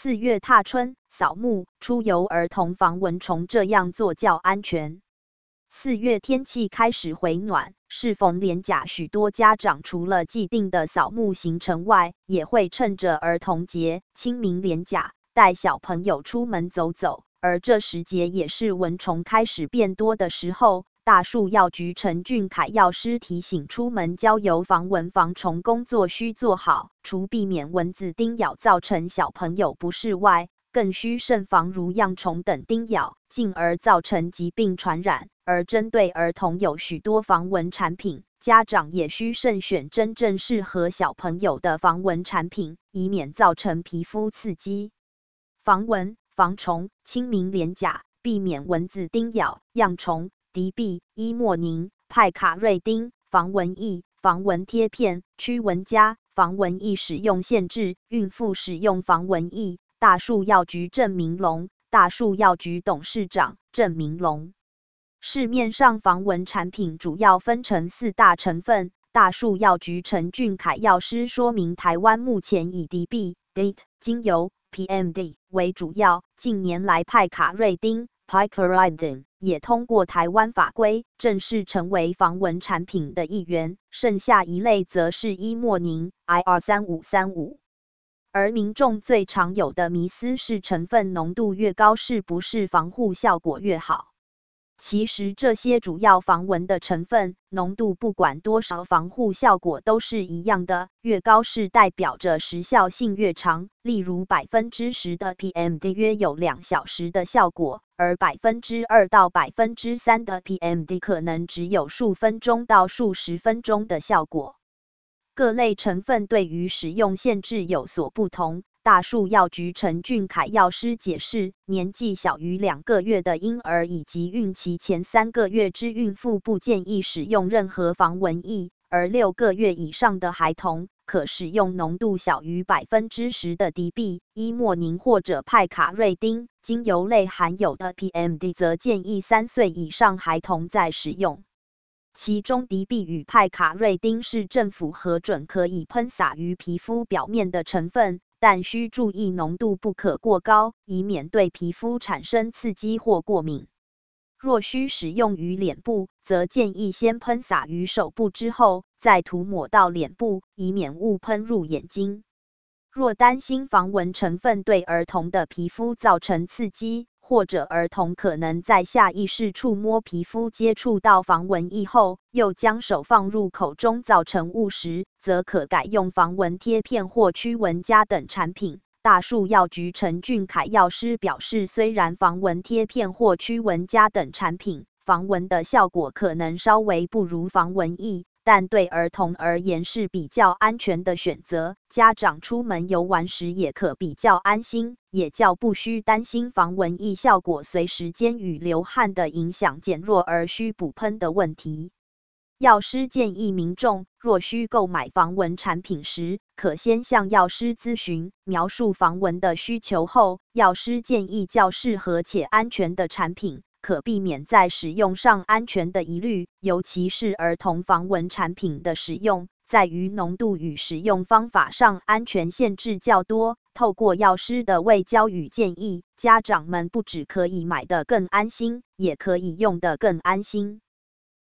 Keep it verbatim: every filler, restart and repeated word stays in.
四月踏春、扫墓、出游儿童防蚊虫这样做较安全。四月天气开始回暖，适逢连假，许多家长除了既定的扫墓行程外，也会趁着儿童节、清明连假带小朋友出门走走。而这时节也是蚊虫开始变多的时候。大树药局陈俊凯药师提醒，出门郊游防蚊防虫工作需做好，除避免蚊子叮咬造成小朋友不适外，更需慎防如恙虫等叮咬，进而造成疾病传染。而针对儿童有许多防蚊产品，家长也需慎选真正适合小朋友的防蚊产品，以免造成皮肤刺激。防蚊、防虫，清明连假，避免蚊子叮咬、恙虫、敌避、伊莫宁、派卡瑞丁、防蚊液、防蚊贴片、驱蚊夹、防蚊液使用限制，孕妇使用防蚊液。大树药局郑明龙，大树药局董事长郑明龙。市面上防蚊产品主要分成四大成分，大树药局陈俊凯药师说明，台湾目前以敌避、D A T、精油、P M D 为主要，近年来派卡瑞丁、Picaridin 也通过台湾法规，正式成为防蚊产品的一员。剩下一类则是伊莫宁 I R 三五三五。而民众最常有的迷思是，成分浓度越高，是不是防护效果越好？其实这些主要防蚊的成分浓度不管多少，防护效果都是一样的，越高是代表着时效性越长。例如百分之十的 P M D 约有两小时的效果，而百分之二到百分之三的 P M D 可能只有数分钟到数十分钟的效果。各类成分对于使用限制有所不同。大树药局陈俊凯药师解释，年纪小于两个月的婴儿以及孕期前三个月之孕妇不建议使用任何防蚊液，而六个月以上的孩童可使用浓度小于百分之十的敌避、伊莫宁或者派卡瑞丁。精油类含有的 P M D 则建议三岁以上孩童在使用。其中敌避与派卡瑞丁是政府核准可以喷洒于皮肤表面的成分，但需注意浓度不可过高，以免对皮肤产生刺激或过敏。若需使用于脸部，则建议先喷洒于手部之后，再涂抹到脸部，以免误喷入眼睛。若担心防蚊成分对儿童的皮肤造成刺激，或者儿童可能在下意识触摸皮肤接触到防蚊液后，又将手放入口中造成误食，则可改用防蚊贴片或驱蚊夹等产品。大树药局陈俊凯药师表示，虽然防蚊贴片或驱蚊夹等产品防蚊的效果可能稍微不如防蚊液，但对儿童而言是比较安全的选择，家长出门游玩时也可比较安心，也较不需担心防蚊液效果随时间与流汗的影响减弱而需补喷的问题。药师建议民众若需购买防蚊产品时，可先向药师咨询，描述防蚊的需求后，药师建议较适合且安全的产品，可避免在使用上安全的疑虑。尤其是儿童防蚊产品的使用，在于浓度与使用方法上安全限制较多。透过药师的卫教与建议，家长们不只可以买得更安心，也可以用得更安心。